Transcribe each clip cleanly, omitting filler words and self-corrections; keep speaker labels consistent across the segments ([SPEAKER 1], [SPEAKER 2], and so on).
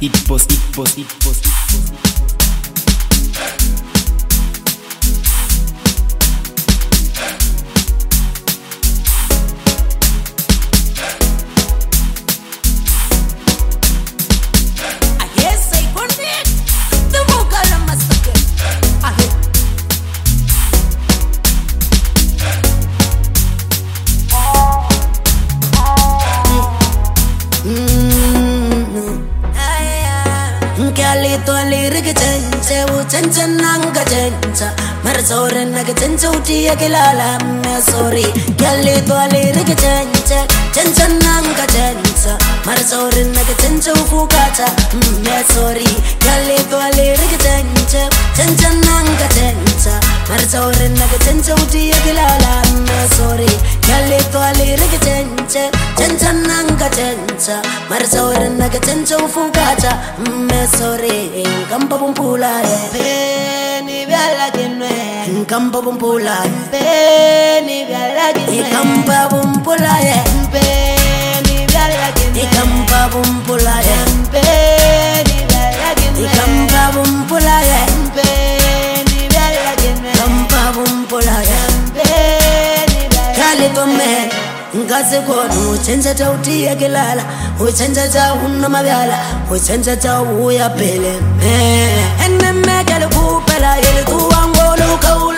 [SPEAKER 1] Campa bumpula, beni bialagi, campa bumpula, beni bialagi, campa bumpula, beni bialagi, campa bumpula, beni bialagi, campa bumpula, beni bialagi. Kali tome, ngase kono, uchenza tauti ya kilala, uchenza ta unamabiala, uchenza ta uya pele. Enne megalo kupela, yele tuangolo kaula.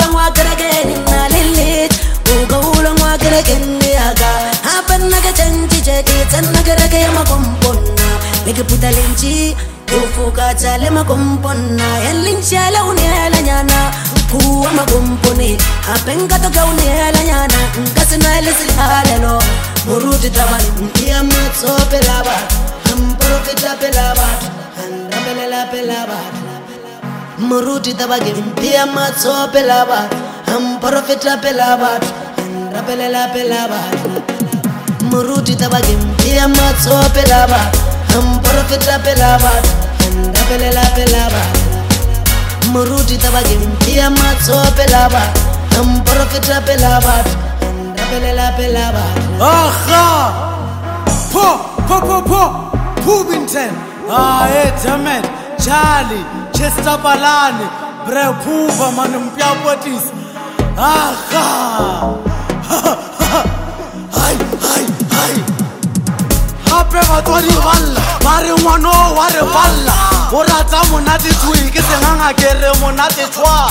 [SPEAKER 1] Puta lenchi, ufuka chale makompona. Elinchi ala uniela nyana, kuwa makomponi. Apenga toka uniela nyana, nkasina elisi halelo. Muruti tabali, mkia matso pelabat. Amprofita pelabat, andabelela pelabat. Muruti tabagi, mkia matso pelabat. Amprofita pelabat, andabelela pelabat. Muruti tabagi, mkia matso pelabat. Profita pelabat, and abelela pelabat. Muruti tabagi, pia matso pelabat. Profita pelabat, and abelela pelabat.
[SPEAKER 2] Aha! Pubinten. Damen, Charlie, Chester Balani, Bre Puba, Manumpia Potis. Aha! Hi. Apega tori balla, mare wano ware balla. Ora ta monate tui, ke senga kere monate twa.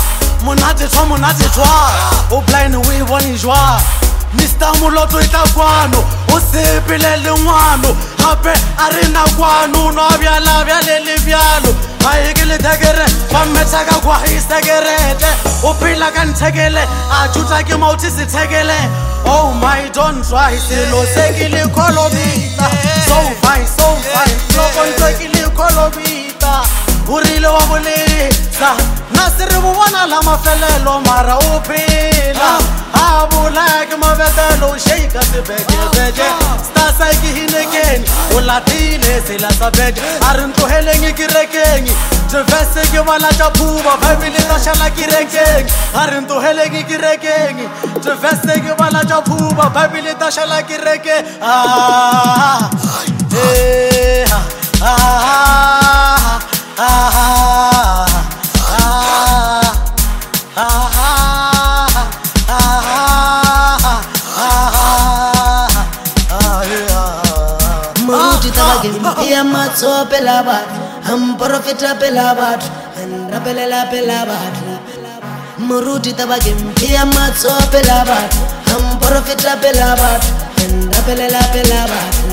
[SPEAKER 2] O blind we woni jwa. Mr. Muloto itakwano, o sepele le ngwano. Hape arena kwano, no abyala byale byalo. Ayekele dagere, pameta ka kwa hisegerete. O pila kan tegele, ajuta ke mauti se tegele. Oh my, don't try, silo sekili kolobita. So fine, no kontekili kolobita. Urile wa bulisa, nasiri buwana la mafelelo mara upila. Abulak mabedelo sheika beje. Stasa kihinekeni, ulatile sila sabeje. Arunto helengi kirekengi, jevese ke wala chapuba, family tashala kirekengi. Arunto helengi kirekengi, jevese ke wala chapuba, family tashala kireke.
[SPEAKER 1] Pia matso pelabat, profita pelabat, and abelela pelabat. Muruti tabagi, pia matso pelabat, profita pelabat, and abelela pelabat.